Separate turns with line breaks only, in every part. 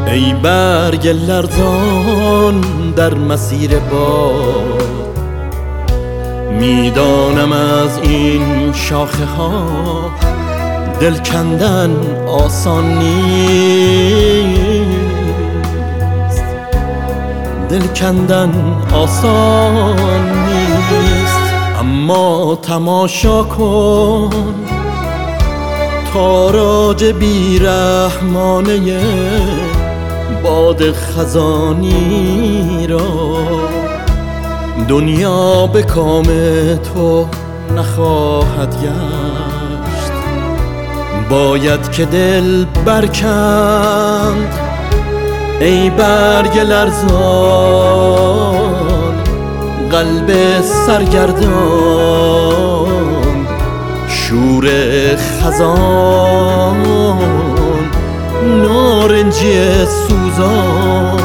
ای برگ لرزان در مسیر باد، میدانم از این شاخه ها دل کندن آسان نیست، دل کندن آسان نیست. اما تماشا کن تاراج بیرحمانه باد خزانی را، دنیا به کام تو نخواهد گشت، باید که دل برکند ای برگ لرزان، قلب سرگردان، شور خزان، نارنجی سوزان.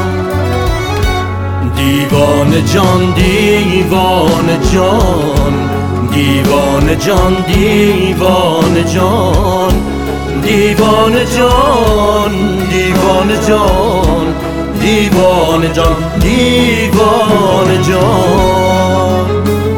دیوانه جان دیوانه جان، دیوانه جان دیوانه جان، دیوانه جان دیوانه جان، دیوانه جان دیوانه جان.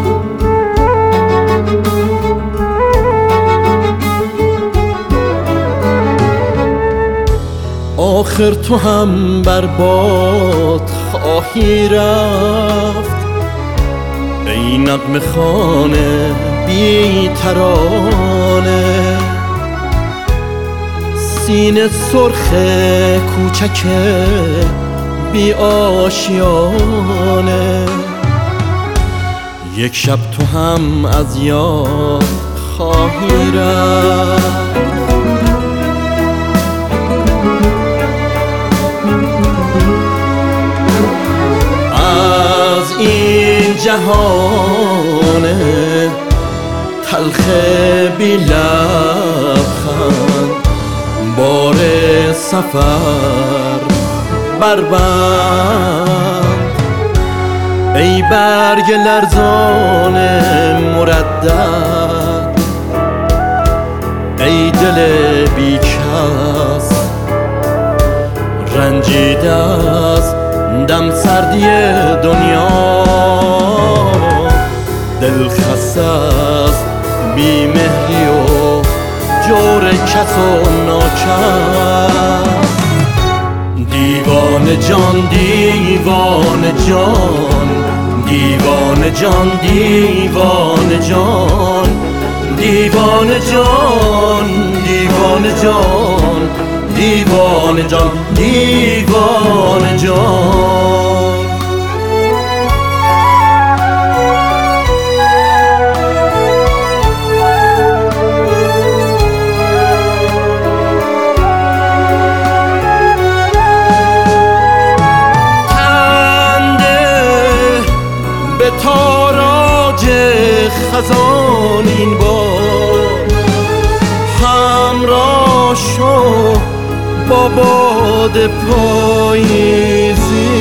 آخر تو هم بر باد خواهی رفت ای نغمه خوان بی ترانه، سینه سرخ کوچک بی آشیانه. یک شب تو هم از یاد خواهی رفت، این جهان تلخ بی لبخند بار سفر بربند. ای برگ لرزان مردد، ای دل بی کس رنجیده از دم سردی دنیا، دل خسته است بی مهری و جور کس و ناکس. دیوانه جان دیوانه جان، دیوانه جان دیوانه جان، دیوانه جان دیوانه جان، دیوانه جان دیوانه جان. به تاراج خزان این بار همراه شو با باد پاییزی،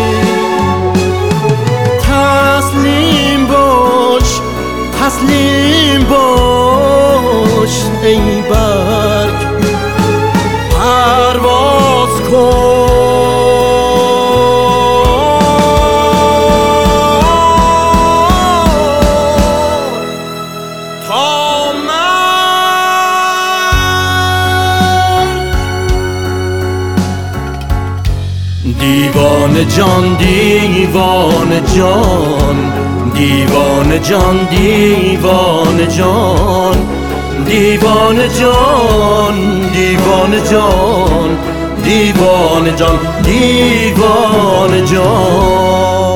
تسلیم باش تسلیم باش ای برگ، پرواز کن دیوانه جان دیوانه جان، دیوانه جان دیوانه جان، دیوانه جان دیوانه جان، دیوانه جان دیوانه جان.